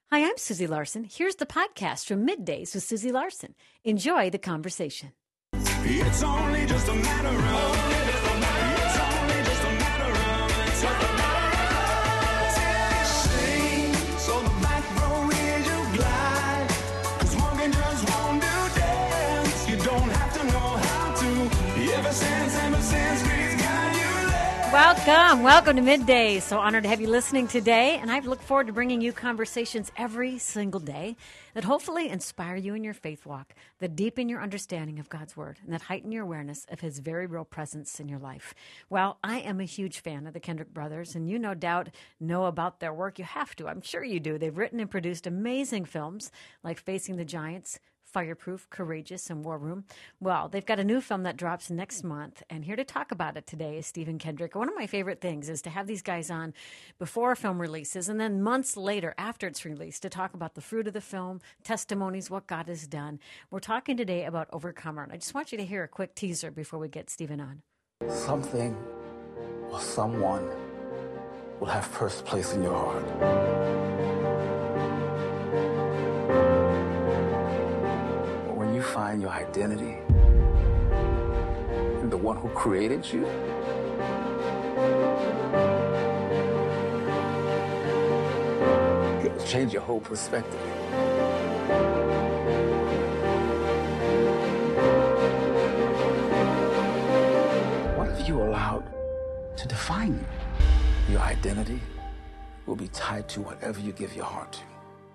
Hi, I'm Susie Larson. Here's the podcast from Middays with Susie Larson. Enjoy the conversation. It's only just a matter of, it's only just a matter of, sing, so the back row is you glide, 'cause walking just won't do dance, you don't have to know how to, ever since we've got you there. Welcome to Middays. So honored to have you listening today, and I look forward to bringing you conversations every single day that hopefully inspire you in your faith walk, that deepen your understanding of God's Word, and that heighten your awareness of His very real presence in your life. Well, I am a huge fan of the Kendrick brothers, and you no doubt know about their work. You have to. I'm sure you do. They've written and produced amazing films like Facing the Giants, Fireproof, Courageous, and War Room. Well, they've got a new film that drops next month, and here to talk about it today is Stephen Kendrick. One of my favorite things is to have these guys on before a film releases, and then months later after it's released to talk about the fruit of the film, testimonies, what God has done. We're talking today about Overcomer, and I just want you to hear a quick teaser before we get Stephen on. Something or someone will have first place in your heart. When you find your identity in the one who created you, it'll change your whole perspective. What have you allowed to define you? Your identity will be tied to whatever you give your heart to.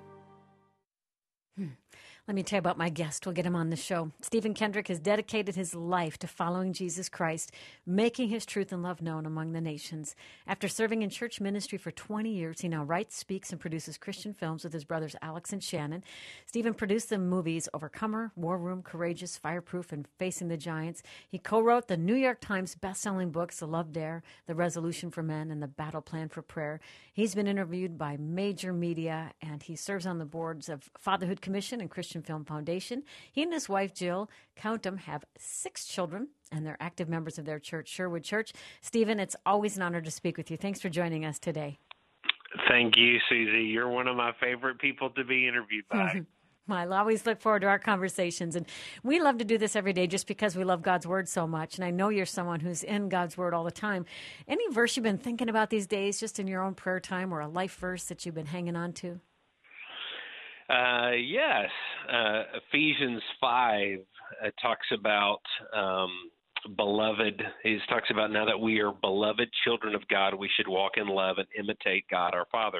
Let me tell you about my guest. We'll get him on the show. Stephen Kendrick has dedicated his life to following Jesus Christ, making his truth and love known among the nations. After serving in church ministry for 20 years, he now writes, speaks, and produces Christian films with his brothers Alex and Shannon. Stephen produced the movies Overcomer, War Room, Courageous, Fireproof, and Facing the Giants. He co-wrote the New York Times best-selling books, The Love Dare, The Resolution for Men, and The Battle Plan for Prayer. He's been interviewed by major media, and he serves on the boards of Fatherhood Commission and Christian Film Foundation. He and his wife, Jill, count them, have 6 children, and they're active members of their church, Sherwood Church. Stephen, it's always an honor to speak with you. Thanks for joining us today. Thank you, Susie. You're one of my favorite people to be interviewed by. I'll always look forward to our conversations. And we love to do this every day just because we love God's Word so much. And I know you're someone who's in God's Word all the time. Any verse you've been thinking about these days, just in your own prayer time, or a life verse that you've been hanging on to? Yes. Ephesians 5 talks about beloved. It talks about now that we are beloved children of God, we should walk in love and imitate God our Father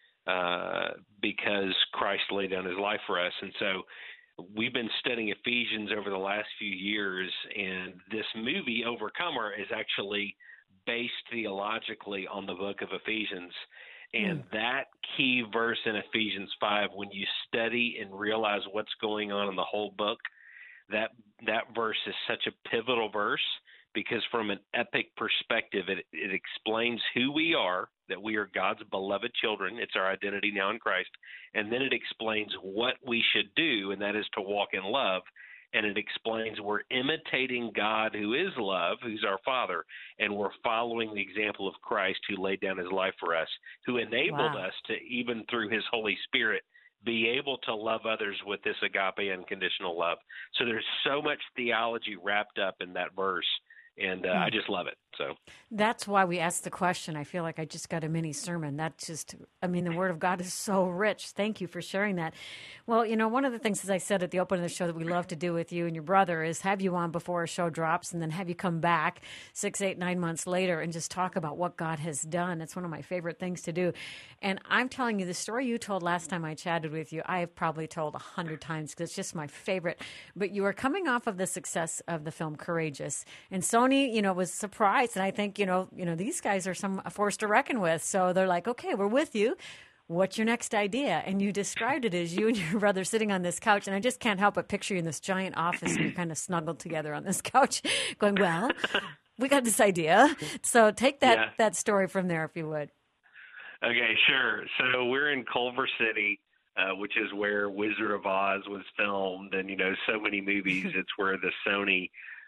because Christ laid down his life for us. And so we've been studying Ephesians over the last few years, and this movie, Overcomer, is actually based theologically on the book of Ephesians. And that key verse in Ephesians 5, when you study and realize what's going on in the whole book, that verse is such a pivotal verse because from an epic perspective, it explains who we are, that we are God's beloved children. It's our identity now in Christ. And then it explains what we should do, and that is to walk in love. And it explains we're imitating God who is love, who's our Father, and we're following the example of Christ who laid down his life for us, who enabled us to, even through his Holy Spirit, be able to love others with this agape unconditional love. So there's so much theology wrapped up in that verse, and I just love it. So that's why we asked the question. I feel like I just got a mini sermon. The Word of God is so rich. Thank you for sharing that. Well, one of the things, as I said at the opening of the show, that we love to do with you and your brother is have you on before a show drops and then have you come back 6, 8, 9 months later and just talk about what God has done. It's one of my favorite things to do. And I'm telling you, the story you told last time I chatted with you, I have probably told 100 times because it's just my favorite. But you were coming off of the success of the film Courageous, and Sony, was surprised. And I think, these guys are a force to reckon with. So they're like, okay, we're with you. What's your next idea? And you described it as you and your brother sitting on this couch. And I just can't help but picture you in this giant office and you're kind of snuggled together on this couch going, well, we got this idea. So take that story from there, if you would. Okay, sure. So we're in Culver City, which is where Wizard of Oz was filmed. And, so many movies, it's where the Sony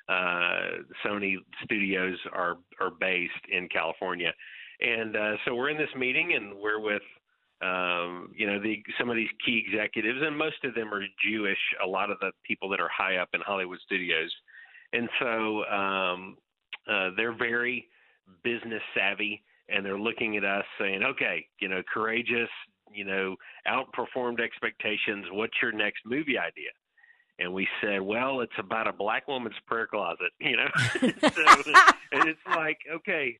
studios are based in California. And so we're in this meeting, and we're with some of these key executives, and most of them are Jewish, a lot of the people that are high up in Hollywood studios. And so they're very business savvy, and they're looking at us saying, okay, courageous, outperformed expectations. What's your next movie idea? And we said, well, it's about a black woman's prayer closet, So, and it's like, okay,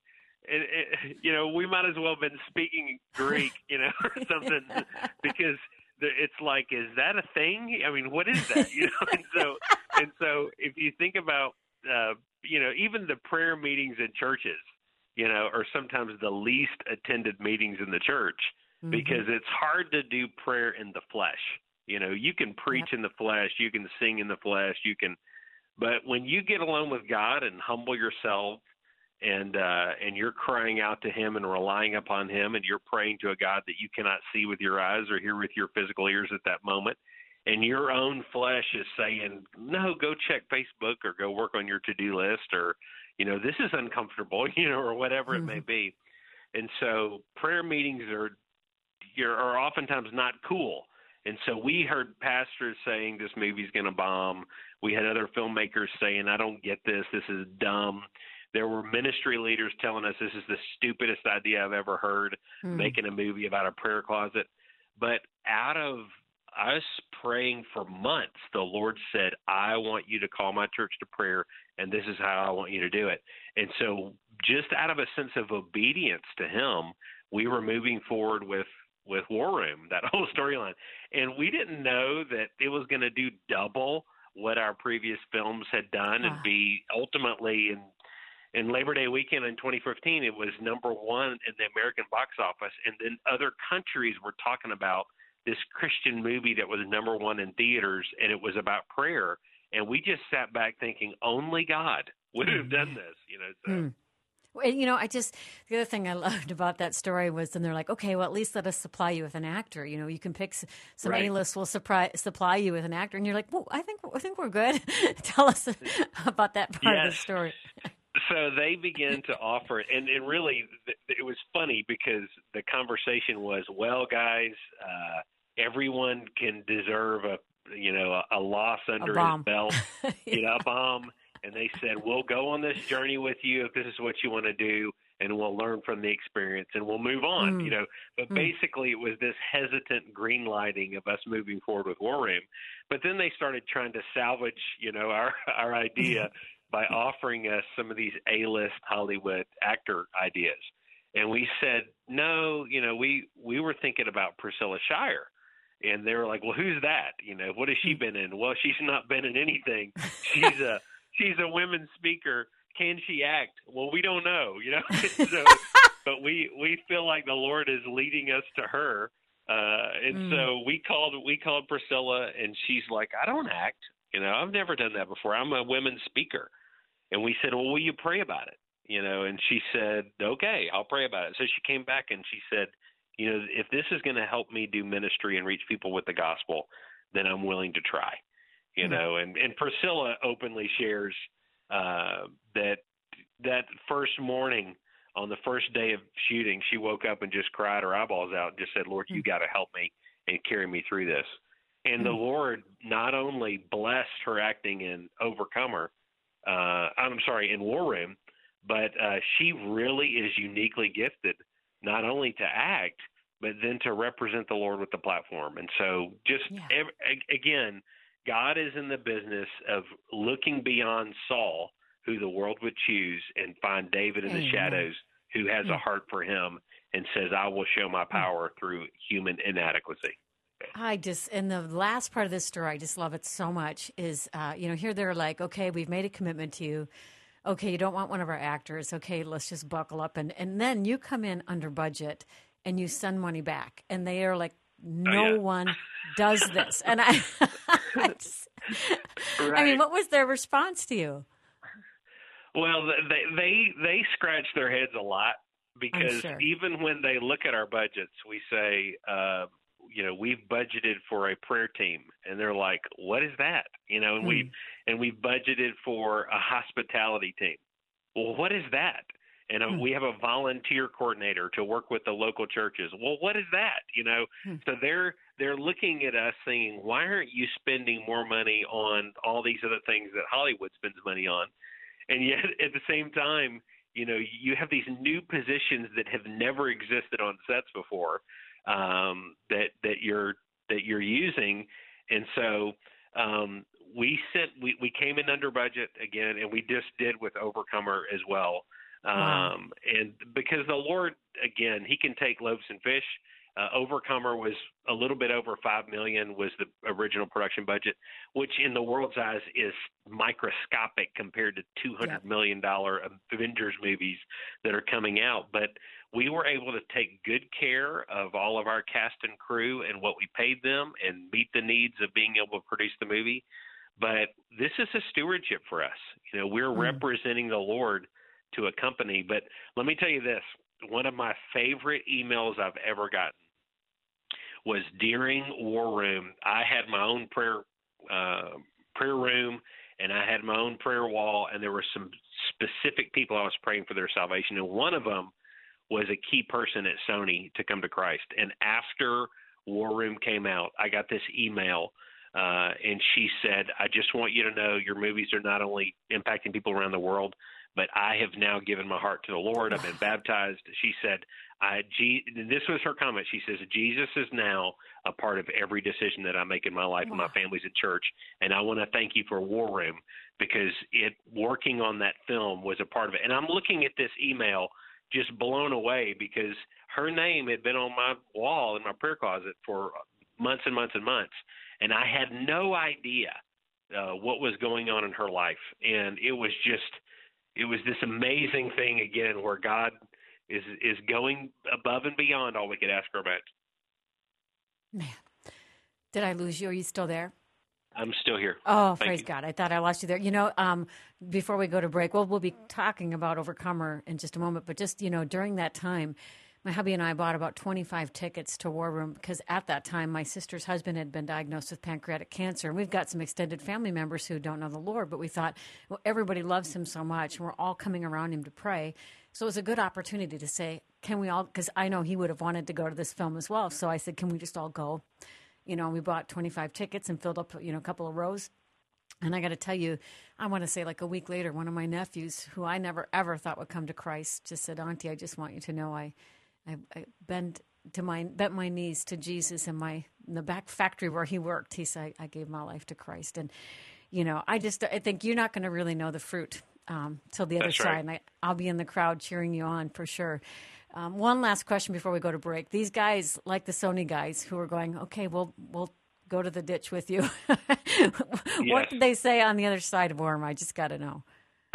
we might as well have been speaking Greek, or something, because it's like, is that a thing? I mean, what is that? And so if you think about, even the prayer meetings in churches, are sometimes the least attended meetings in the church, because it's hard to do prayer in the flesh. You can preach in the flesh, you can sing in the flesh, but when you get alone with God and humble yourself, and you're crying out to Him and relying upon Him, and you're praying to a God that you cannot see with your eyes or hear with your physical ears at that moment, and your own flesh is saying, no, go check Facebook or go work on your to-do list, or, this is uncomfortable, or whatever it may be. And so prayer meetings are oftentimes not cool. And so we heard pastors saying this movie's going to bomb. We had other filmmakers saying, I don't get this. This is dumb. There were ministry leaders telling us this is the stupidest idea I've ever heard, making a movie about a prayer closet. But out of us praying for months, the Lord said, I want you to call my church to prayer, and this is how I want you to do it. And so just out of a sense of obedience to Him, we were moving forward with War Room, that whole storyline. And we didn't know that it was going to do double what our previous films had done and be ultimately in Labor Day weekend in 2015, it was number one in the American box office. And then other countries were talking about this Christian movie that was number one in theaters, and it was about prayer. And we just sat back thinking, only God would have done this, So. The other thing I loved about that story was then they're like, okay, well, at least let us supply you with an actor. You can pick some A-list will supply you with an actor. And you're like, well, I think we're good. Tell us about that part of the story. So they began to offer it, and really it was funny because the conversation was, well, guys, everyone can deserve a loss under his belt, a bomb. And they said, we'll go on this journey with you if this is what you want to do, and we'll learn from the experience and we'll move on, But basically it was this hesitant green lighting of us moving forward with War Room. But then they started trying to salvage, our idea by offering us some of these A-list Hollywood actor ideas. And we said, no, we were thinking about Priscilla Shirer. And they were like, well, who's that? What has she been in? Well, she's not been in anything. She's a women's speaker. Can she act? Well, we don't know, So, but we feel like the Lord is leading us to her. So we called Priscilla, and she's like, I don't act. I've never done that before. I'm a women's speaker. And we said, well, will you pray about it? And she said, okay, I'll pray about it. So she came back and she said, if this is going to help me do ministry and reach people with the gospel, then I'm willing to try. And Priscilla openly shares that first morning on the first day of shooting, she woke up and just cried her eyeballs out and just said, Lord, you got to help me and carry me through this. And the Lord not only blessed her acting in Overcomer, in War Room, but she really is uniquely gifted not only to act, but then to represent the Lord with the platform. And so again, God is in the business of looking beyond Saul, who the world would choose, and find David in the shadows, who has a heart for him and says, I will show my power through human inadequacy. And the last part of this story, I just love it so much, is, here they're like, okay, we've made a commitment to you. Okay, you don't want one of our actors. Okay, let's just buckle up. And then you come in under budget and you send money back. And they are like, no one does this. And I mean, what was their response to you? Well, they scratch their heads a lot because even when they look at our budgets, we say, we've budgeted for a prayer team, and they're like, what is that? And we've budgeted for a hospitality team. Well, what is that? And we have a volunteer coordinator to work with the local churches. Well, what is that? So they're looking at us saying, why aren't you spending more money on all these other things that Hollywood spends money on? And yet at the same time, you have these new positions that have never existed on sets before, that you're using. And so we came in under budget again, and we just did with Overcomer as well. Wow. And because the Lord, again, he can take loaves and fish. Overcomer was a little bit over $5 million was the original production budget, which in the world's eyes is microscopic compared to $200 million Avengers movies that are coming out. But we were able to take good care of all of our cast and crew and what we paid them and meet the needs of being able to produce the movie. But this is a stewardship for us. We're representing the Lord to a company. But let me tell you this. One of my favorite emails I've ever gotten was during War Room. I had my own prayer room, and I had my own prayer wall, and there were some specific people I was praying for their salvation, and one of them was a key person at Sony to come to Christ. And after War Room came out, I got this email, and she said, I just want you to know your movies are not only impacting people around the world, but I have now given my heart to the Lord. I've been baptized. She said, this was her comment. She says, Jesus is now a part of every decision that I make in my life and my family's in church. And I want to thank you for War Room because working on that film was a part of it. And I'm looking at this email just blown away because her name had been on my wall in my prayer closet for months and months and months. And I had no idea what was going on in her life. And it was this amazing thing again where God is going above and beyond all we could ask or imagine. Man, did I lose you? Are you still there? I'm still here. Oh, Thank praise you. God. I thought I lost you there. Before we go to break, we'll be talking about Overcomer in just a moment. But just, during that time, my hubby and I bought about 25 tickets to War Room because at that time, my sister's husband had been diagnosed with pancreatic cancer. And we've got some extended family members who don't know the Lord. But we thought, well, everybody loves him so much. And we're all coming around him to pray. So it was a good opportunity to say, can we all, because I know he would have wanted to go to this film as well. So I said, can we just all go? We bought 25 tickets and filled up, a couple of rows. And I got to tell you, I want to say like a week later, one of my nephews, who I never, ever thought would come to Christ, just said, Auntie, I just want you to know I bent my knees to Jesus in the back factory where he worked. He said, I gave my life to Christ. And, I think you're not going to really know the fruit till the other That's side. right. And I'll be in the crowd cheering you on for sure. One last question before we go to break. These guys, like the Sony guys who are going, okay, we'll go to the ditch with you. What did they say on the other side of Worm? I just got to know.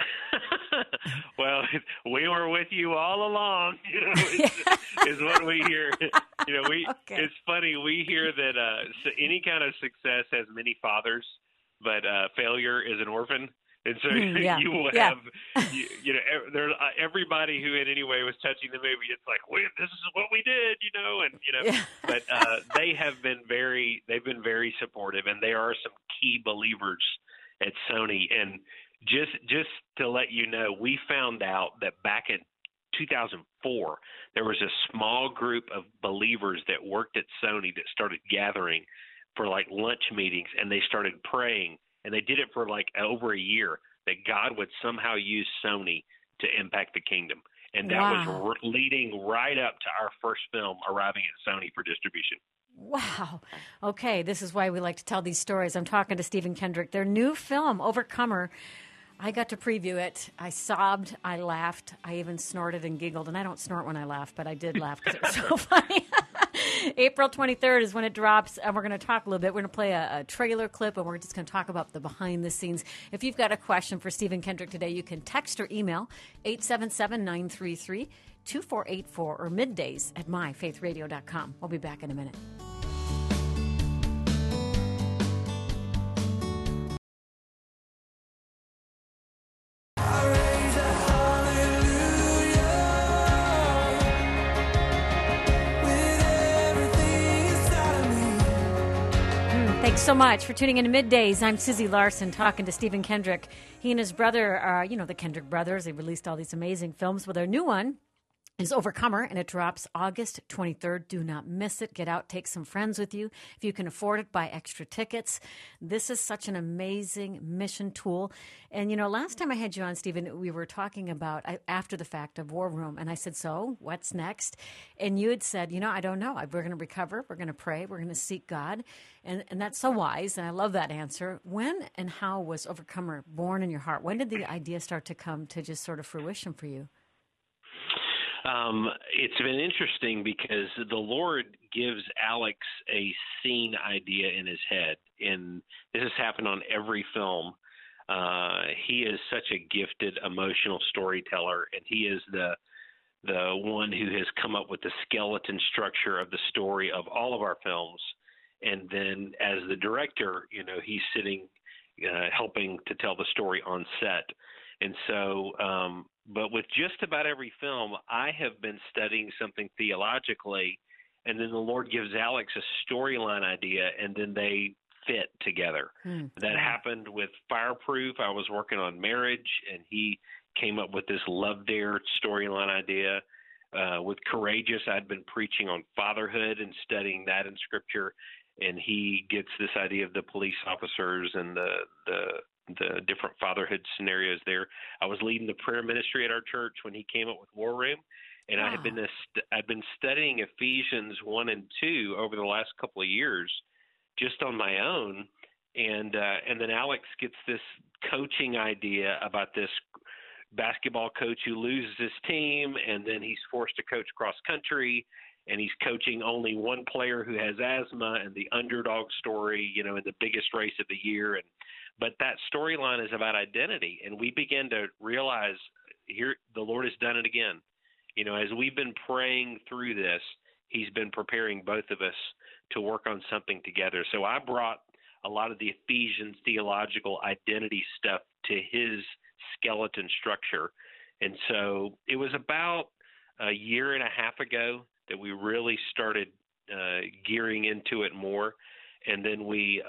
Well, we were with you all along, is what we hear. Okay. It's funny. We hear that any kind of success has many fathers, but failure is an orphan. And so you will have, there's everybody who in any way was touching the movie. It's like, this is what we did, But they've been very supportive, and they are some key believers at Sony. And just to let you know, we found out that back in 2004, there was a small group of believers that worked at Sony that started gathering for like lunch meetings, and they started praying. And they did it for like over a year, that God would somehow use Sony to impact the kingdom. And that was leading right up to our first film arriving at Sony for distribution. Wow. Okay, this is why we like to tell these stories. I'm talking to Stephen Kendrick. Their new film, Overcomer, I got to preview it. I sobbed. I laughed. I even snorted and giggled. And I don't snort when I laugh, but I did laugh because it was so funny. April 23rd is when it drops, and we're going to talk a little bit. We're going to play a trailer clip, and we're just going to talk about the behind the scenes. If you've got a question for Stephen Kendrick today, you can text or email 877-933-2484 or middays at myfaithradio.com. We'll be back in a minute. Thanks so much for tuning in to Middays. I'm Susie Larson talking to Stephen Kendrick. He and his brother are, the Kendrick brothers. They released all these amazing films. Well, their new one is Overcomer, and it drops August 23rd. Do not miss it. Get out, take some friends with you. If you can afford it, buy extra tickets. This is such an amazing mission tool. And, last time I had you on, Stephen, we were talking about, after the fact, of War Room. And I said, so what's next? And you had said, I don't know. We're going to recover. We're going to pray. We're going to seek God. And that's so wise. And I love that answer. When and how was Overcomer born in your heart? When did the idea start to come to just sort of fruition for you? It's been interesting because the Lord gives Alex a scene idea in his head, and this has happened on every film. He is such a gifted emotional storyteller, and he is the one who has come up with the skeleton structure of the story of all of our films. And then as the director, he's sitting helping to tell the story on set. And so, but with just about every film, I have been studying something theologically, and then the Lord gives Alex a storyline idea, and then they fit together. That happened with Fireproof. I was working on marriage, and he came up with this Love Dare storyline idea. With Courageous, I'd been preaching on fatherhood and studying that in Scripture, and he gets this idea of the police officers and the different fatherhood scenarios there. I was leading the prayer ministry at our church when he came up with War Room, and wow. I've been studying Ephesians 1 and 2 over the last couple of years, just on my own, and then Alex gets this coaching idea about this basketball coach who loses his team, and then he's forced to coach cross country, and he's coaching only one player who has asthma, and the underdog story, in the biggest race of the year, but that storyline is about identity, and we begin to realize here the Lord has done it again. As we've been praying through this, He's been preparing both of us to work on something together. So I brought a lot of the Ephesians theological identity stuff to his skeleton structure. And so it was about a year and a half ago that we really started gearing into it more. And then we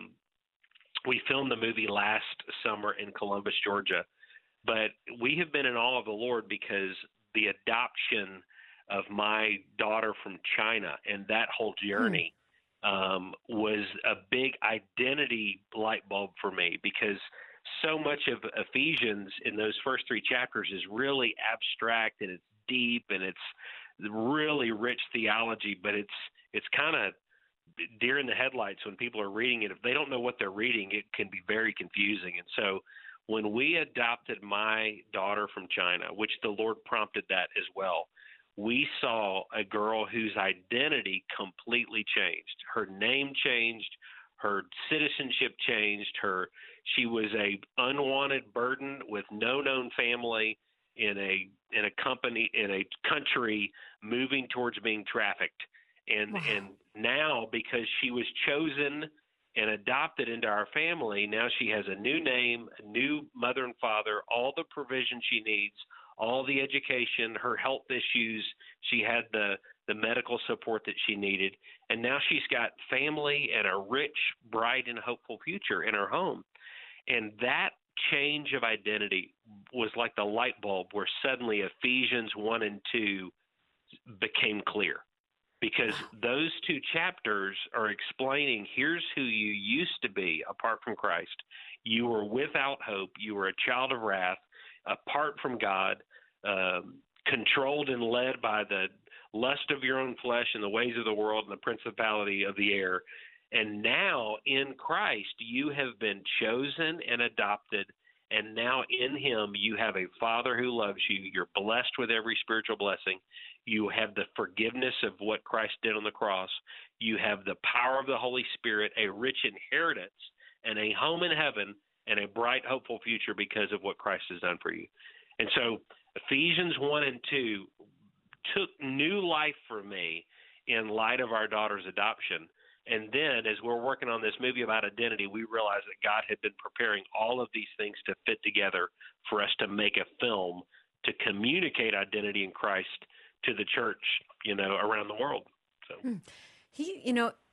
filmed the movie last summer in Columbus, Georgia. But we have been in awe of the Lord because the adoption of my daughter from China and that whole journey was a big identity light bulb for me, because so much of Ephesians in those first 3 chapters is really abstract, and it's deep, and it's really rich theology, but it's kind of deer in the headlights when people are reading it. If they don't know what they're reading, it can be very confusing. And so when we adopted my daughter from China, which the Lord prompted that as well, we saw a girl whose identity completely changed. Her name changed, her citizenship changed, she was a unwanted burden with no known family in a country moving towards being trafficked. And now, because she was chosen and adopted into our family, now she has a new name, a new mother and father, all the provision she needs, all the education, her health issues. She had the medical support that she needed. And now she's got family and a rich, bright, and hopeful future in her home. And that change of identity was like the light bulb where suddenly Ephesians 1 and 2 became clear. Because those 2 chapters are explaining, here's who you used to be apart from Christ. You were without hope. You were a child of wrath, apart from God, controlled and led by the lust of your own flesh and the ways of the world and the principality of the air. And now in Christ, you have been chosen and adopted. And now in him, you have a Father who loves you. You're blessed with every spiritual blessing. You have the forgiveness of what Christ did on the cross. You have the power of the Holy Spirit, a rich inheritance, and a home in heaven, and a bright, hopeful future because of what Christ has done for you. And so Ephesians 1 and 2 took new life for me in light of our daughter's adoption. And then as we're working on this movie about identity, we realized that God had been preparing all of these things to fit together for us to make a film to communicate identity in Christ to the church, around the world. So He,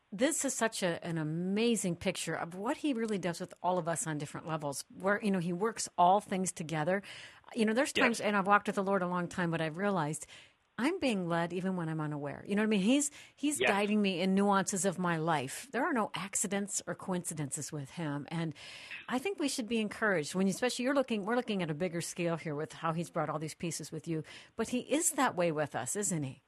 This is such an amazing picture of what he really does with all of us on different levels, where, he works all things together. There's Yes. times, and I've walked with the Lord a long time, but I've realized I'm being led even when I'm unaware. You know what I mean? He's Yes. guiding me in nuances of my life. There are no accidents or coincidences with him. And I think we should be encouraged when, especially we're looking at a bigger scale here with how he's brought all these pieces with you. But he is that way with us, isn't he?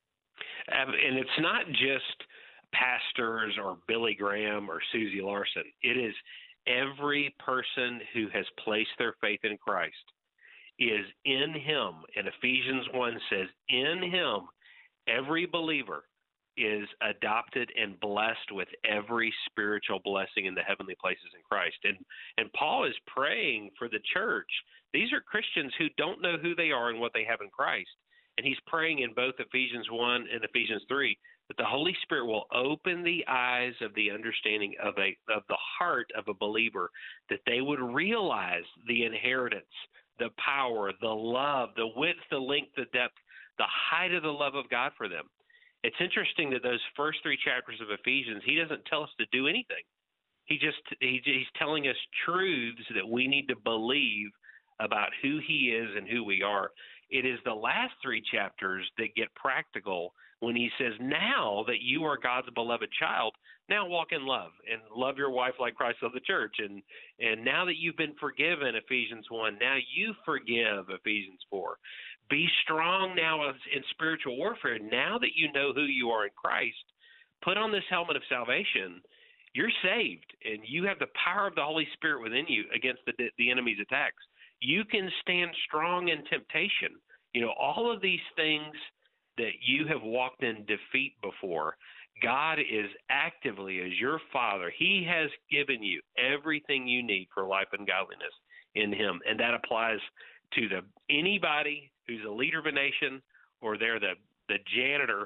And it's not just pastors or Billy Graham or Susie Larson. It is every person who has placed their faith in Christ is in him. And Ephesians 1 says, in him, every believer is adopted and blessed with every spiritual blessing in the heavenly places in Christ. And Paul is praying for the church. These are Christians who don't know who they are and what they have in Christ. And he's praying in both Ephesians 1 and Ephesians 3 that the Holy Spirit will open the eyes of the understanding of the heart of a believer, that they would realize the inheritance, the power, the love, the width, the length, the depth, the height of the love of God for them. It's interesting that those first 3 chapters of Ephesians, he doesn't tell us to do anything. He's telling us truths that we need to believe about who he is and who we are. It is the last 3 chapters that get practical when he says, now that you are God's beloved child, now walk in love and love your wife like Christ loved the church. And now that you've been forgiven, Ephesians 1, now you forgive, Ephesians 4. Be strong now in spiritual warfare. Now that you know who you are in Christ, put on this helmet of salvation. You're saved, and you have the power of the Holy Spirit within you against the enemy's attacks. You can stand strong in temptation. All of these things that you have walked in defeat before, God is actively, as your Father, he has given you everything you need for life and godliness in him. And that applies to anybody who's a leader of a nation, or they're the janitor,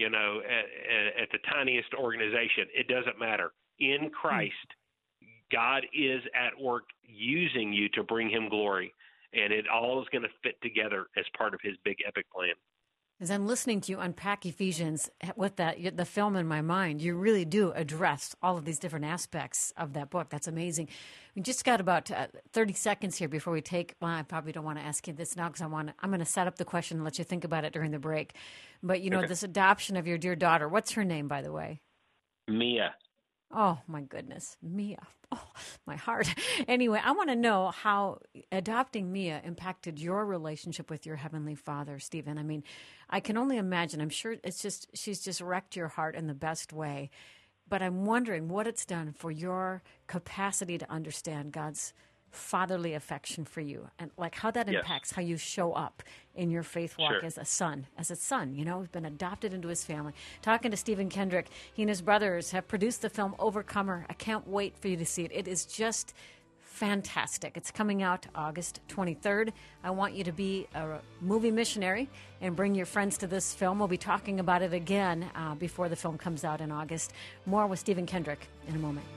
at the tiniest organization. It doesn't matter. In Christ, God is at work using you to bring him glory, and it all is going to fit together as part of his big epic plan. As I'm listening to you unpack Ephesians with the film in my mind, you really do address all of these different aspects of that book. That's amazing. We just got about 30 seconds here before we take. Well, I probably don't want to ask you this now because I'm going to set up the question and let you think about it during the break. But Okay. This adoption of your dear daughter. What's her name, by the way? Mia. Oh, my goodness. Mia. Oh, my heart. Anyway, I want to know how adopting Mia impacted your relationship with your Heavenly Father, Stephen. I mean, I can only imagine. I'm sure she's just wrecked your heart in the best way. But I'm wondering what it's done for your capacity to understand God's fatherly affection for you, and like how that Yes. impacts how you show up in your faith walk Sure. as a son, who's been adopted into his family. Talking to Stephen Kendrick, he and his brothers have produced the film Overcomer. I can't wait for you to see it. It is just fantastic. It's coming out August 23rd. I want you to be a movie missionary and bring your friends to this film. We'll be talking about it again before the film comes out in August. More with Stephen Kendrick in a moment.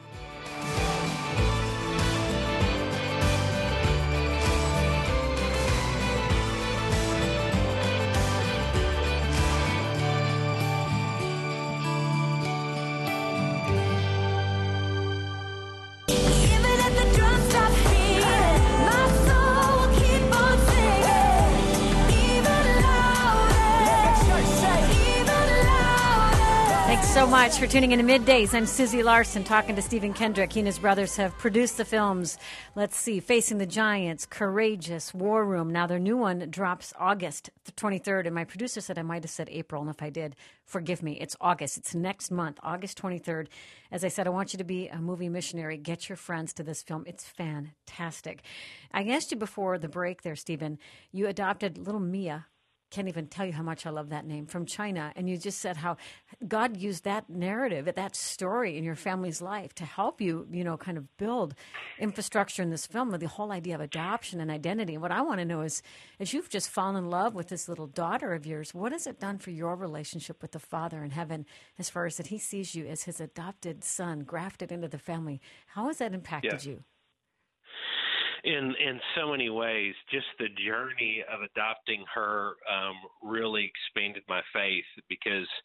Even if the drums stop beating, my soul will keep on singing. Even louder, even louder. Thanks so much for tuning in to Middays. I'm Susie Larson talking to Stephen Kendrick. He and his brothers have produced the films, let's see, Facing the Giants, Courageous, War Room. Now their new one drops August 23rd, and my producer said I might have said April, and if I did, forgive me. It's August. It's next month, August 23rd. As I said, I want you to be a movie missionary. Get your friends to this film. It's fantastic. I asked you before the break there, Stephen, you adopted little Mia. Can't even tell you how much I love that name, from China. And you just said how God used that narrative, that story in your family's life to help you, kind of build infrastructure in this film with the whole idea of adoption and identity. And what I want to know is, as you've just fallen in love with this little daughter of yours, what has it done for your relationship with the Father in heaven, as far as that he sees you as his adopted son, grafted into the family? How has that impacted you? In so many ways, just the journey of adopting her really expanded my faith, because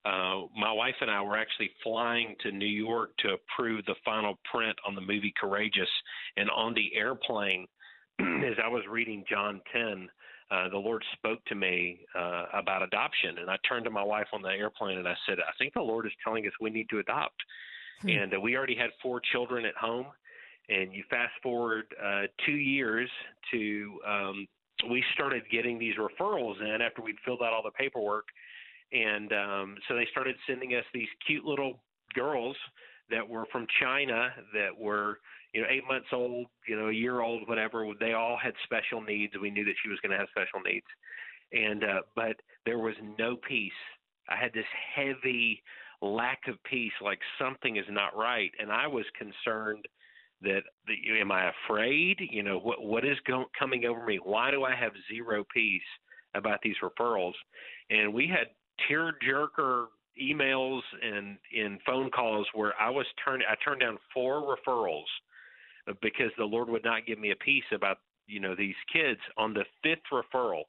my wife and I were actually flying to New York to approve the final print on the movie Courageous. And on the airplane, as I was reading John 10, the Lord spoke to me about adoption. And I turned to my wife on the airplane and I said, I think the Lord is telling us we need to adopt. And we already had 4 children at home. And you fast forward 2 years to we started getting these referrals in after we'd filled out all the paperwork. And so they started sending us these cute little girls that were from China that were, 8 months old, a year old, whatever. They all had special needs. We knew that she was going to have special needs. And but there was no peace. I had this heavy lack of peace, like something is not right. And I was concerned that, am I afraid? What is coming over me? Why do I have zero peace about these referrals? And we had tear-jerker emails and in phone calls where I turned down 4 referrals because the Lord would not give me a peace about, these kids. On the 5th referral,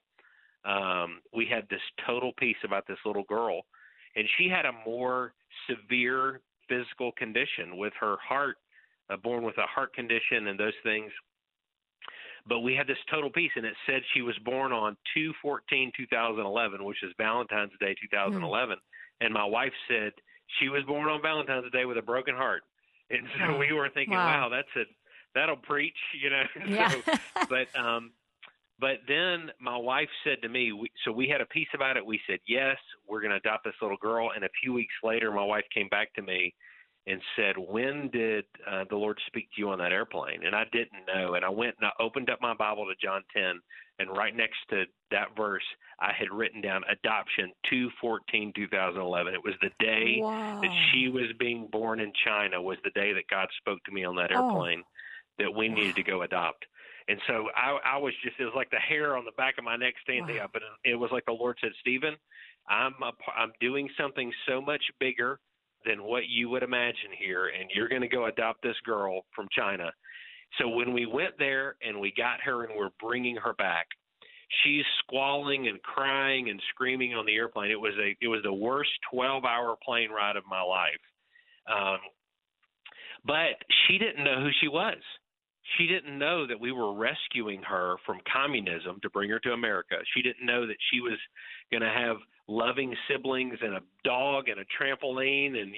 we had this total peace about this little girl, and she had a more severe physical condition with her heart, born with a heart condition and those things. But we had this total peace, and it said she was born on 2/14/2011, which is Valentine's Day 2011. And my wife said she was born on Valentine's Day with a broken heart. And so we were thinking, wow, that'll preach, Yeah. So, but then my wife said to me, so we had a peace about it. We said, yes, we're going to adopt this little girl. And a few weeks later, my wife came back to me and said, when did the Lord speak to you on that airplane? And I didn't know. And I went and I opened up my Bible to John 10, and right next to that verse, I had written down adoption 2/14/2011. It was the day that she was being born in China, was the day that God spoke to me on that airplane that we needed to go adopt. And so I was just, it was like the hair on the back of my neck standing up. And it was like the Lord said, Stephen, I'm doing something so much bigger than what you would imagine here, and you're going to go adopt this girl from China. So when we went there and we got her and we're bringing her back, she's squalling and crying and screaming on the airplane. It was the worst 12-hour plane ride of my life. But she didn't know who she was. She didn't know that we were rescuing her from communism to bring her to America. She didn't know that she was going to have loving siblings and a dog and a trampoline and,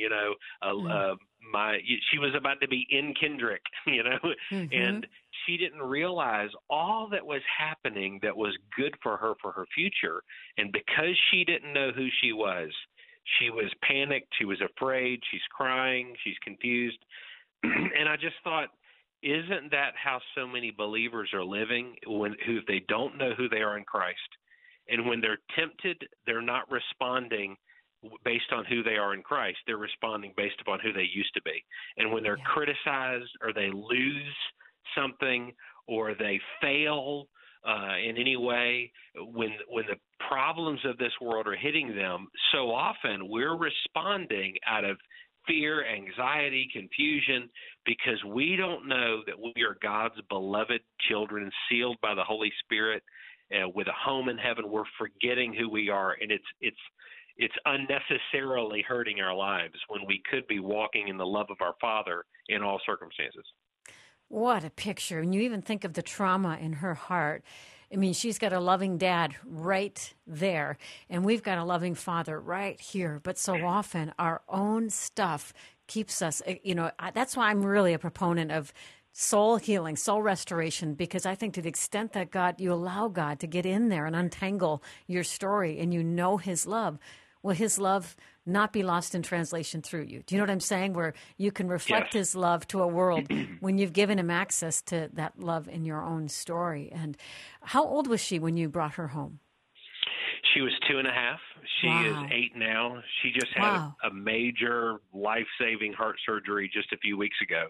she was about to be in Kendrick, and she didn't realize all that was happening that was good for her future. And because she didn't know who she was panicked. She was afraid. She's crying. She's confused. And I just thought, isn't that how so many believers are living who they don't know who they are in Christ? And when they're tempted, they're not responding based on who they are in Christ. They're responding based upon who they used to be. And when they're criticized or they lose something or they fail in any way, when the problems of this world are hitting them, so often we're responding out of fear, anxiety, confusion, because we don't know that we are God's beloved children, sealed by the Holy Spirit with a home in heaven. We're forgetting who we are, and it's unnecessarily hurting our lives when we could be walking in the love of our Father in all circumstances. What a picture. And you even think of the trauma in her heart. I mean, she's got a loving dad right there, and we've got a loving father right here. But so often our own stuff keeps us, that's why I'm really a proponent of soul healing, soul restoration, because I think to the extent that you allow God to get in there and untangle your story and his love, will his love not be lost in translation through you? Do you know what I'm saying? Where you can reflect his love to a world when you've given him access to that love in your own story. And how old was she when you brought her home? She was 2.5. She is 8 now. She just had a major life-saving heart surgery just a few weeks ago.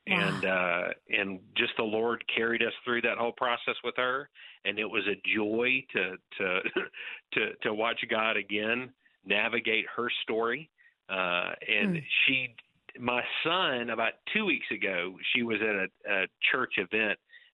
And just the Lord carried us through that whole process with her, and it was a joy to watch God again navigate her story. My son, about 2 weeks ago, she was at a church event,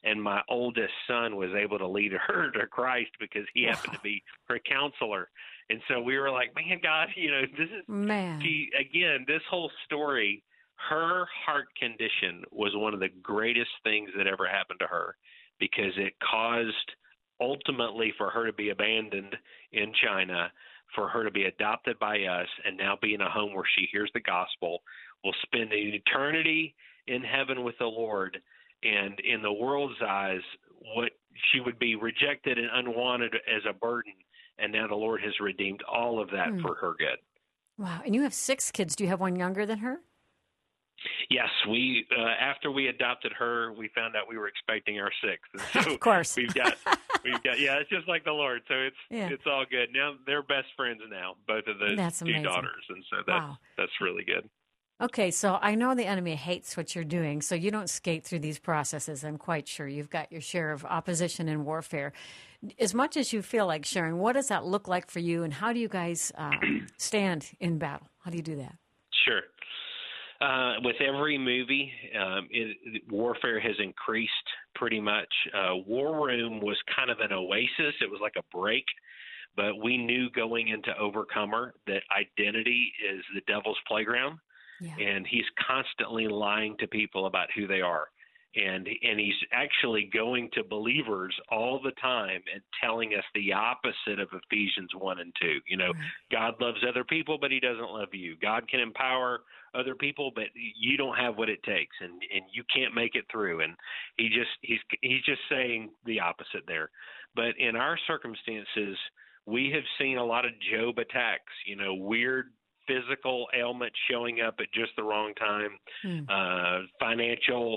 and my oldest son was able to lead her to Christ because he happened to be her counselor. And so we were like, man, God, this is Man. this whole story, her heart condition was one of the greatest things that ever happened to her, because it caused ultimately for her to be abandoned in China, for her to be adopted by us, and now be in a home where she hears the gospel, will spend an eternity in heaven with the Lord. And in the world's eyes, what she would be rejected and unwanted as a burden. And now the Lord has redeemed all of that for her good. Wow. And you have 6 kids. Do you have one younger than her? Yes, we after we adopted her, we found out we were expecting our 6th. And so Of course. we've got it's just like the Lord. So it's all good. Now they're best friends now, both of those That's two amazing. daughters, and so that's really good. Okay, so I know the enemy hates what you're doing, so you don't skate through these processes. I'm quite sure you've got your share of opposition and warfare. As much as you feel like sharing, what does that look like for you, and how do you guys stand in battle? How do you do that? Sure. With every movie, warfare has increased pretty much. War Room was kind of an oasis. It was like a break. But we knew going into Overcomer that identity is the devil's playground. Yeah. And he's constantly lying to people about who they are. And he's actually going to believers all the time and telling us the opposite of Ephesians 1 and 2. God loves other people, but he doesn't love you. God can empower other people, but you don't have what it takes, and you can't make it through. And he's just saying the opposite there. But in our circumstances, we have seen a lot of Job attacks, weird physical ailments showing up at just the wrong time, financial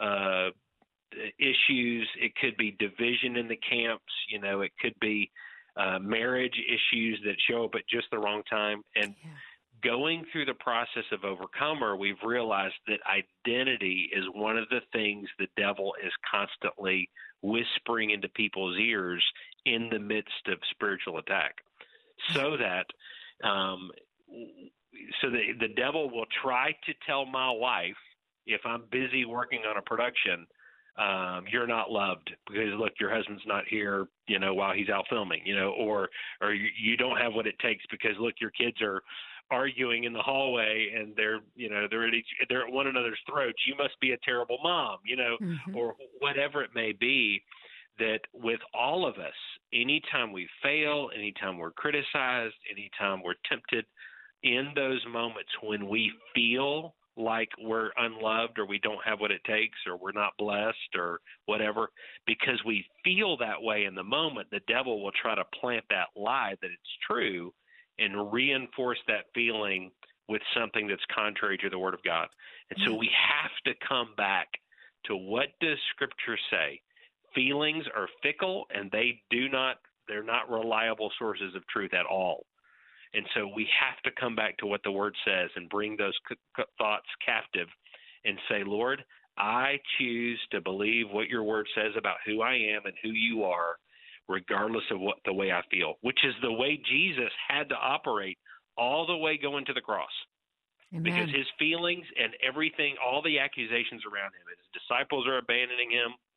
issues. It could be division in the camps. It could be marriage issues that show up at just the wrong time. And going through the process of Overcomer, we've realized that identity is one of the things the devil is constantly whispering into people's ears in the midst of spiritual attack, so that the devil will try to tell my wife, if I'm busy working on a production, you're not loved because, look, your husband's not here, while he's out filming, or you don't have what it takes because, look, your kids are arguing in the hallway and they're at one another's throats. You must be a terrible mom, or whatever it may be. That with all of us, anytime we fail, anytime we're criticized, anytime we're tempted, in those moments when we feel like we're unloved or we don't have what it takes or we're not blessed or whatever, because we feel that way in the moment, the devil will try to plant that lie that it's true and reinforce that feeling with something that's contrary to the Word of God. And so we have to come back to, what does Scripture say? Feelings are fickle, and they're not reliable sources of truth at all. And so we have to come back to what the Word says and bring those thoughts captive and say, Lord, I choose to believe what your Word says about who I am and who you are, regardless of what the way I feel, which is the way Jesus had to operate all the way going to the cross. Amen. Because his feelings and everything, all the accusations around him, his disciples are abandoning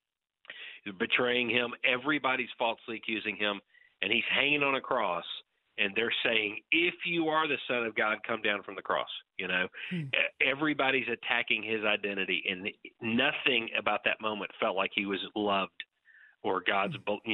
him, betraying him, everybody's falsely accusing him, and he's hanging on a cross. And they're saying, if you are the Son of God, come down from the cross. Everybody's attacking his identity, and nothing about that moment felt like he was loved or God's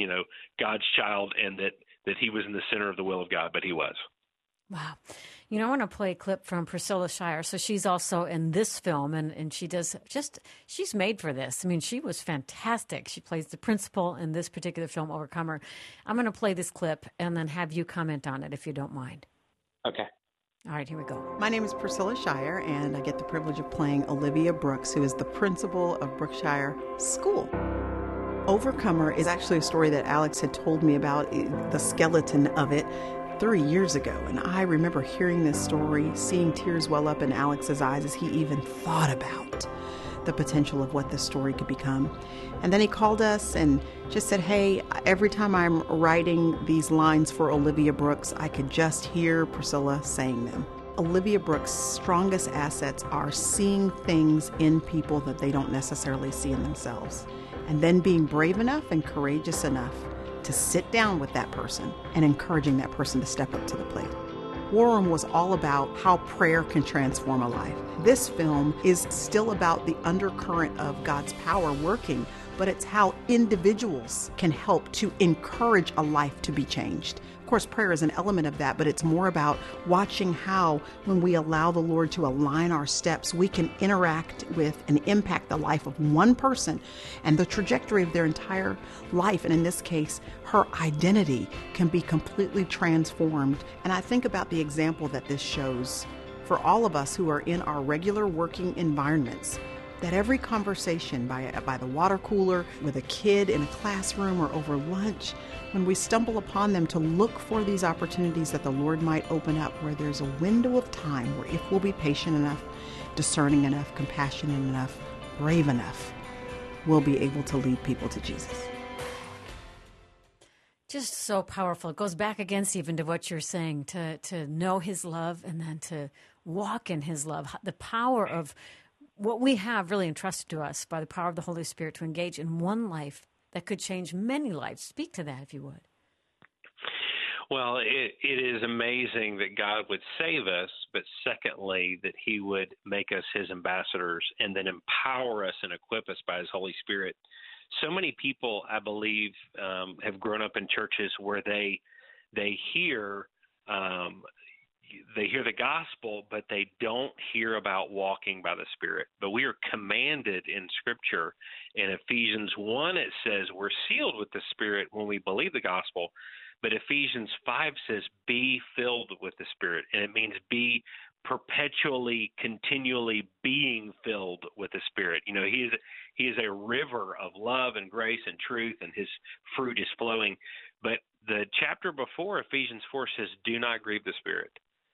child, and that he was in the center of the will of God, but he was. Wow. I want to play a clip from Priscilla Shirer. So she's also in this film, and she does she's made for this. I mean, she was fantastic. She plays the principal in this particular film, Overcomer. I'm going to play this clip and then have you comment on it, if you don't mind. Okay. All right, here we go. My name is Priscilla Shirer, and I get the privilege of playing Olivia Brooks, who is the principal of Brookshire School. Overcomer is actually a story that Alex had told me about, the skeleton of it, 3 years ago. And I remember hearing this story, seeing tears well up in Alex's eyes as he even thought about the potential of what this story could become. And then he called us and just said, hey, every time I'm writing these lines for Olivia Brooks, I could just hear Priscilla saying them. Olivia Brooks' strongest assets are seeing things in people that they don't necessarily see in themselves. and then being brave enough and courageous enough to sit down with that person and encouraging that person to step up to the plate. War Room was all about how prayer can transform a life. This film is still about the undercurrent of God's power working, but it's how individuals can help to encourage a life to be changed. Of course, prayer is an element of that, but it's more about watching how, when we allow the Lord to align our steps, we can interact with and impact the life of one person and the trajectory of their entire life. And in this case, her identity can be completely transformed. And I think about the example that this shows for all of us who are in our regular working environments, that every conversation by the water cooler, with a kid in a classroom, or over lunch, when we stumble upon them, to look for these opportunities that the Lord might open up, where there's a window of time where, if we'll be patient enough, discerning enough, compassionate enough, brave enough, we'll be able to lead people to Jesus. Just so powerful. It goes back again, Stephen, to what you're saying, to know his love and then to walk in his love. The power of what we have really entrusted to us by the power of the Holy Spirit to engage in one life that could change many lives. Speak to that, if you would. Well, it is amazing that God would save us, but secondly, that he would make us his ambassadors and then empower us and equip us by his Holy Spirit. So many people, I believe, have grown up in churches where they hear the gospel, but they don't hear about walking by the Spirit. But we are commanded in Scripture. In Ephesians 1, it says we're sealed with the Spirit when we believe the gospel. But Ephesians 5 says be filled with the Spirit, and it means be perpetually, continually being filled with the Spirit. You know, he is a river of love and grace and truth, and his fruit is flowing. But the chapter before, Ephesians 4, says, do not grieve the Spirit.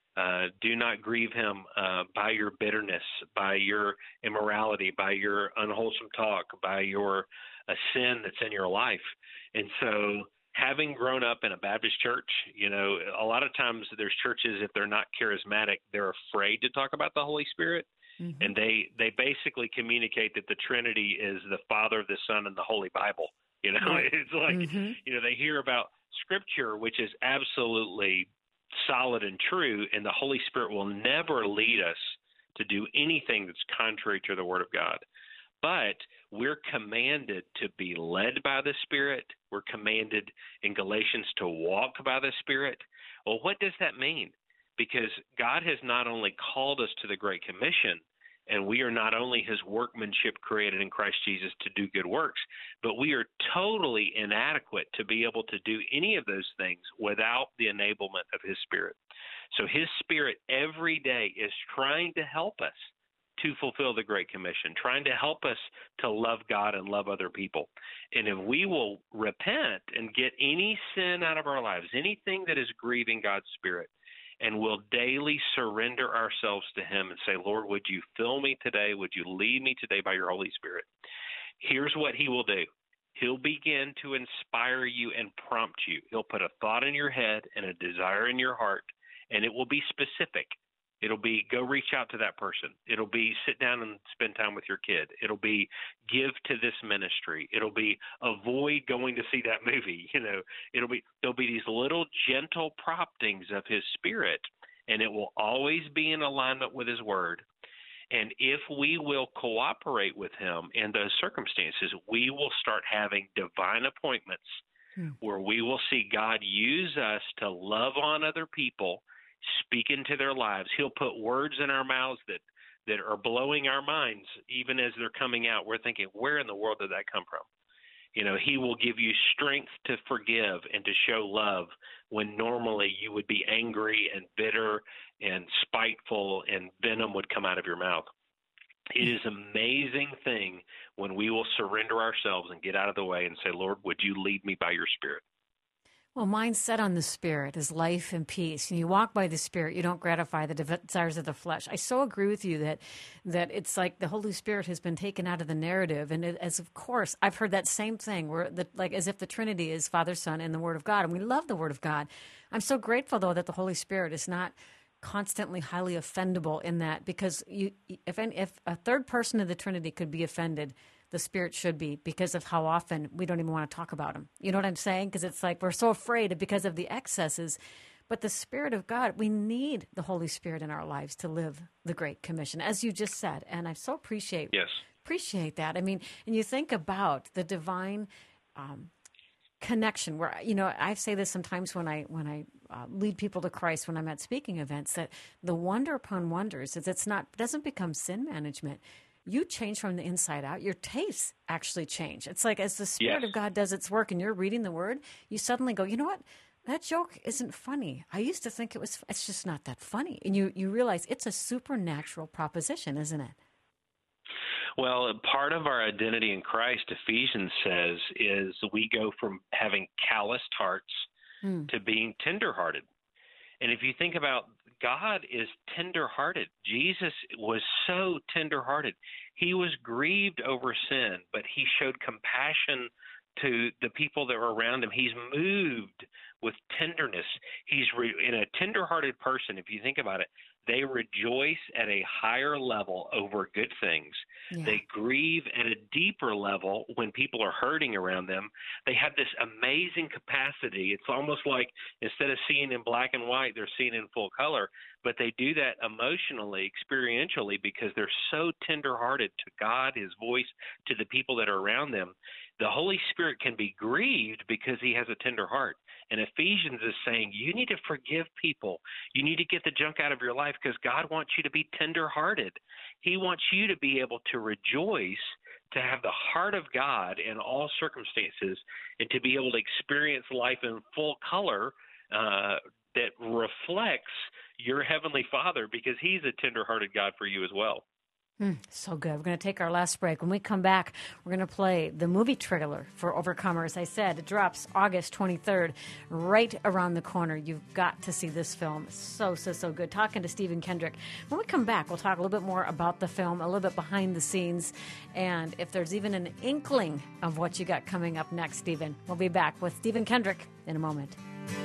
Do not grieve him by your bitterness, by your immorality, by your unwholesome talk, by your sin that's in your life. And so, having grown up in a Baptist church, you know, a lot of times there's churches, if they're not charismatic, they're afraid to talk about the Holy Spirit. Mm-hmm. And they basically communicate that the Trinity is the Father, the Son, and the Holy Bible. You know, it's like, you know, they hear about Scripture, which is absolutely solid and true, and the Holy Spirit will never lead us to do anything that's contrary to the Word of God. But we're commanded to be led by the Spirit. We're commanded in Galatians to walk by the Spirit. Well, what does that mean? Because God has not only called us to the Great Commission, and we are not only his workmanship created in Christ Jesus to do good works, but we are totally inadequate to be able to do any of those things without the enablement of his Spirit. So his Spirit every day is trying to help us to fulfill the Great Commission, trying to help us to love God and love other people. And if we will repent and get any sin out of our lives, anything that is grieving God's Spirit, and we'll daily surrender ourselves to him and say, Lord, would you fill me today? Would you lead me today by your Holy Spirit? Here's what he will do. He'll begin to inspire you and prompt you. He'll put a thought in your head and a desire in your heart, and it will be specific. It'll be go reach out to that person. It'll be sit down and spend time with your kid. It'll be give to this ministry. It'll be avoid going to see that movie. You know, there'll be these little gentle promptings of his Spirit, and it will always be in alignment with his word. And if we will cooperate with him in those circumstances, we will start having divine appointments where we will see God use us to love on other people, speak into their lives. He'll put words in our mouths that are blowing our minds even as they're coming out. We're thinking, where in the world did that come from? You know, he will give you strength to forgive and to show love when normally you would be angry and bitter and spiteful and venom would come out of your mouth. It is an amazing thing when we will surrender ourselves and get out of the way and say, Lord, would you lead me by your Spirit? Well, mind set on the Spirit is life and peace. And you walk by the Spirit, you don't gratify the desires of the flesh. I so agree with you that it's like the Holy Spirit has been taken out of the narrative. And as of course, I've heard that same thing, where like as if the Trinity is Father, Son, and the Word of God. And we love the Word of God. I'm so grateful, though, that the Holy Spirit is not constantly highly offendable in that, because if a third person of the Trinity could be offended, the Spirit should be because of how often we don't even want to talk about him. You know what I'm saying? Because it's like we're so afraid because of the excesses. But the Spirit of God, we need the Holy Spirit in our lives to live the Great Commission, as you just said. And I so appreciate that. I mean, and you think about the divine connection where, you know, I say this sometimes when I lead people to Christ, when I'm at speaking events, that the wonder upon wonders is doesn't become sin management. You change from the inside out. Your tastes actually change. It's like as the Spirit of God does its work and you're reading the Word, you suddenly go, you know what? That joke isn't funny. I used to think it's just not that funny. And you realize it's a supernatural proposition, isn't it? Well, part of our identity in Christ, Ephesians says, is we go from having calloused hearts to being tenderhearted. And if you think about God is tenderhearted. Jesus was so tenderhearted. He was grieved over sin, but he showed compassion to the people that were around him. He's moved with tenderness. He's in a tenderhearted person, if you think about it, they rejoice at a higher level over good things. Yeah. They grieve at a deeper level when people are hurting around them. They have this amazing capacity. It's almost like instead of seeing in black and white, they're seeing in full color. But they do that emotionally, experientially, because they're so tenderhearted to God, his voice, to the people that are around them. The Holy Spirit can be grieved because he has a tender heart. And Ephesians is saying you need to forgive people. You need to get the junk out of your life because God wants you to be tender-hearted. He wants you to be able to rejoice, to have the heart of God in all circumstances, and to be able to experience life in full color that reflects your Heavenly Father because he's a tender-hearted God for you as well. So good. We're going to take our last break. When we come back, we're going to play the movie trailer for Overcomer. As I said, it drops August 23rd, right around the corner. You've got to see this film. So good. Talking to Stephen Kendrick. When we come back, we'll talk a little bit more about the film, a little bit behind the scenes, and if there's even an inkling of what you got coming up next, Stephen. We'll be back with Stephen Kendrick in a moment.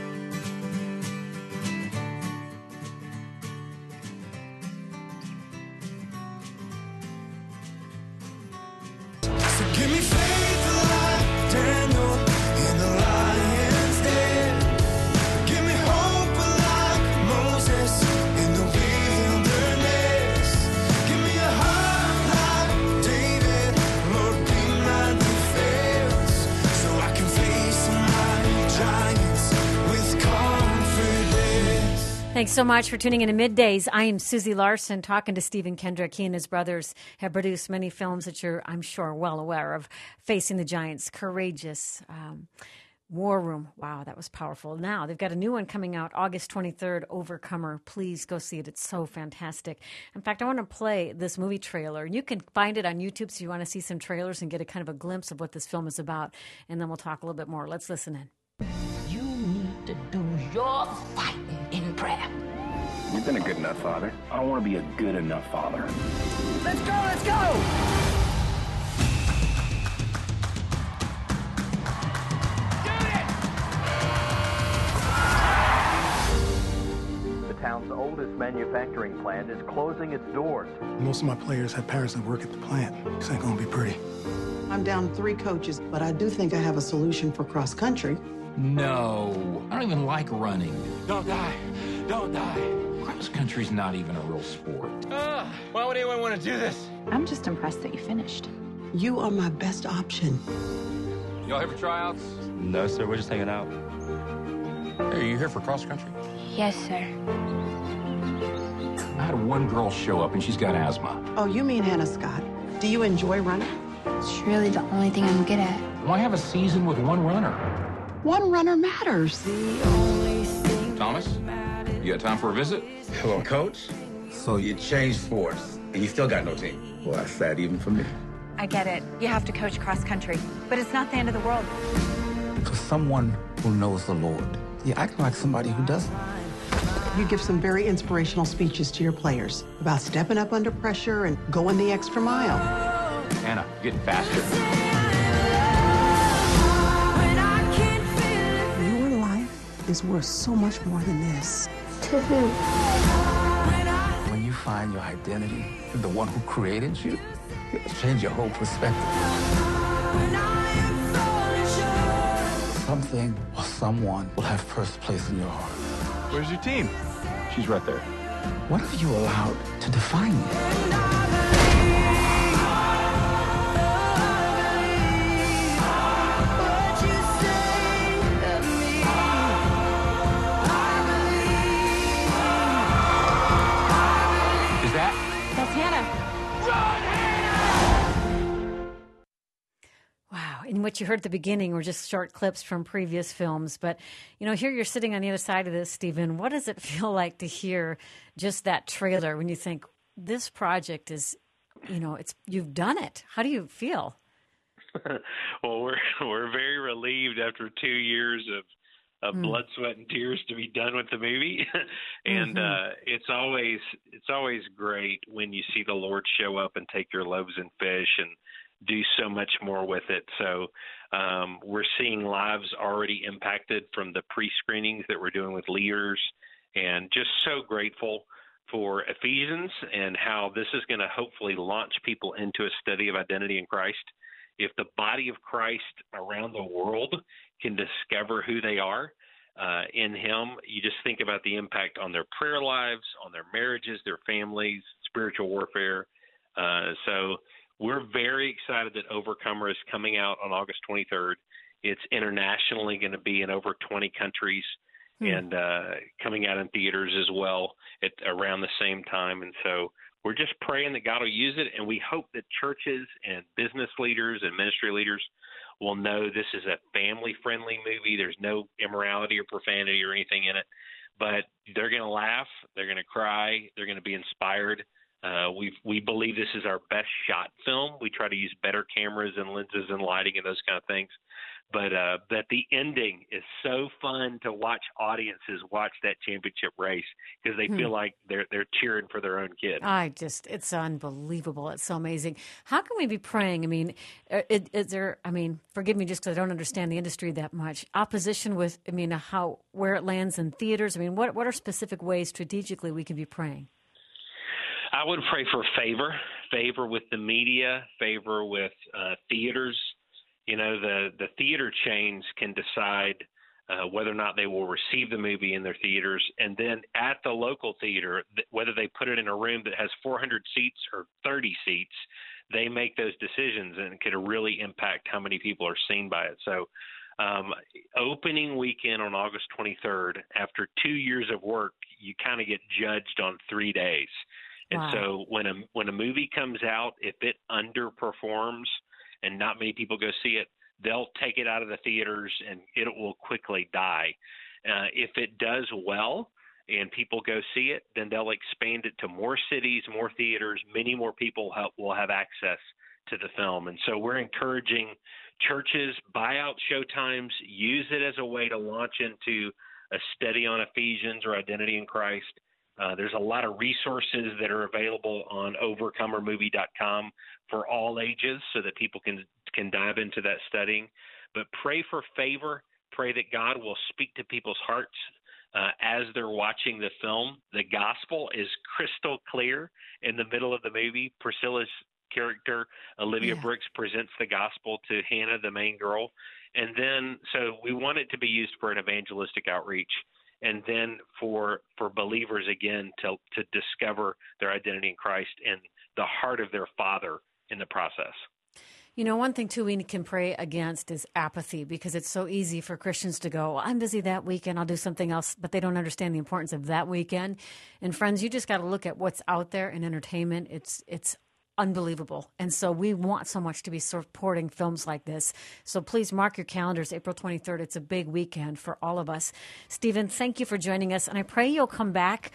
Give me faith like Daniel in the lion's den. Give me hope like Moses in the wilderness. Give me a heart like David, Lord, be my defense, so I can face my giants with confidence. Thanks so much for tuning in to Middays. I am Susie Larson, talking to Stephen Kendrick. He and his brothers have produced many films that you're, I'm sure, well aware of. Facing the Giants, Courageous, War Room. Wow, that was powerful. Now, they've got a new one coming out August 23rd, Overcomer. Please go see it. It's so fantastic. In fact, I want to play this movie trailer. You can find it on YouTube so you want to see some trailers and get a kind of a glimpse of what this film is about. And then we'll talk a little bit more. Let's listen in. You need to do your fighting in prayer. You've been a good enough father. I want to be a good enough father. Let's go, let's go! The town's oldest manufacturing plant is closing its doors. Most of my players have parents that work at the plant. This ain't gonna be pretty. I'm down 3 coaches, but I do think I have a solution for cross country. No, I don't even like running. Don't die. Don't die. Cross country's not even a real sport. Why would anyone want to do this? I'm just impressed that you finished. You are my best option. Y'all here for tryouts? No, sir, we're just hanging out. Hey, are you here for cross country? Yes, sir. I had one girl show up and she's got asthma. Oh, you mean Hannah Scott. Do you enjoy running? It's really the only thing I'm good at. Why have a season with one runner? One runner matters. Thomas, you got time for a visit? Hello, Coach. So you changed sports, and you still got no team. Well, that's sad even for me. I get it. You have to coach cross country, but it's not the end of the world. For someone who knows the Lord, you act like somebody who doesn't. You give some very inspirational speeches to your players about stepping up under pressure and going the extra mile. Anna, you're getting faster. Your life is worth so much more than this. To who? When you find your identity in the one who created you, It'll change your whole perspective. Something or someone will have first place in your heart. Where's your team? She's right there. What have you allowed to define you? Is that? That's Hannah. Wow. And what you heard at the beginning were just short clips from previous films. But, here you're sitting on the other side of this, Stephen. What does it feel like to hear just that trailer when you think this project is, you've done it? How do you feel? Well, we're very relieved after 2 years of blood, sweat, and tears to be done with the movie. And it's always great when you see the Lord show up and take your loaves and fish and do so much more with it. So we're seeing lives already impacted from the pre-screenings that we're doing with leaders, and just so grateful for Ephesians and how this is going to hopefully launch people into a study of identity in Christ. If the body of Christ around the world can discover who they are in Him, you just think about the impact on their prayer lives, on their marriages, their families, spiritual warfare. So we're very excited that Overcomer is coming out on August 23rd. It's internationally going to be in over 20 countries and coming out in theaters as well at around the same time. And so we're just praying that God will use it, and we hope that churches and business leaders and ministry leaders will know this is a family-friendly movie. There's no immorality or profanity or anything in it, but they're going to laugh, they're going to cry, they're going to be inspired. We believe this is our best shot film. We try to use better cameras and lenses and lighting and those kind of things. But that the ending is so fun to watch audiences watch that championship race because they feel like they're cheering for their own kid. It's unbelievable. It's so amazing. How can we be praying? I mean, is there, forgive me just because I don't understand the industry that much, opposition with, where it lands in theaters? What are specific ways strategically we can be praying? I would pray for favor with the media, favor with theaters. The theater chains can decide whether or not they will receive the movie in their theaters. And then at the local theater, whether they put it in a room that has 400 seats or 30 seats, they make those decisions, and it could really impact how many people are seen by it. So opening weekend on August 23rd, after 2 years of work, you kind of get judged on 3 days. And so when a movie comes out, if it underperforms and not many people go see it, they'll take it out of the theaters and it will quickly die. If it does well and people go see it, then they'll expand it to more cities, more theaters, many more people will have access to the film. And so we're encouraging churches, buy out showtimes, use it as a way to launch into a study on Ephesians or identity in Christ. There's a lot of resources that are available on overcomermovie.com for all ages so that people can dive into that studying. But pray for favor. Pray that God will speak to people's hearts as they're watching the film. The gospel is crystal clear in the middle of the movie. Priscilla's character, Olivia Brooks, presents the gospel to Hannah, the main girl. And then so we want it to be used for an evangelistic outreach. And then for believers, again, to discover their identity in Christ and the heart of their Father in the process. One thing, too, we can pray against is apathy, because it's so easy for Christians to go, I'm busy that weekend, I'll do something else, but they don't understand the importance of that weekend. And friends, you just got to look at what's out there in entertainment. It's unbelievable. And so we want so much to be supporting films like this. So please mark your calendars, April 23rd. It's a big weekend for all of us. Stephen, thank you for joining us. And I pray you'll come back,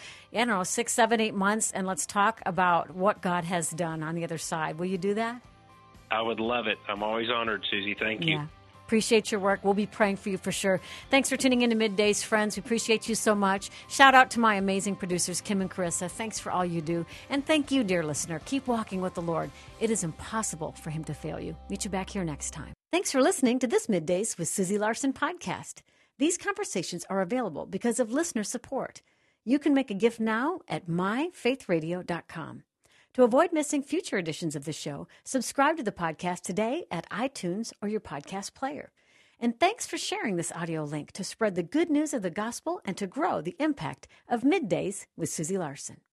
6, 7, 8 months, and let's talk about what God has done on the other side. Will you do that? I would love it. I'm always honored, Susie. Thank you. Yeah. Appreciate your work. We'll be praying for you for sure. Thanks for tuning in to Middays, friends. We appreciate you so much. Shout out to my amazing producers, Kim and Carissa. Thanks for all you do. And thank you, dear listener. Keep walking with the Lord. It is impossible for him to fail you. Meet you back here next time. Thanks for listening to this Middays with Susie Larson podcast. These conversations are available because of listener support. You can make a gift now at myfaithradio.com. To avoid missing future editions of the show, subscribe to the podcast today at iTunes or your podcast player. And thanks for sharing this audio link to spread the good news of the gospel and to grow the impact of Middays with Susie Larson.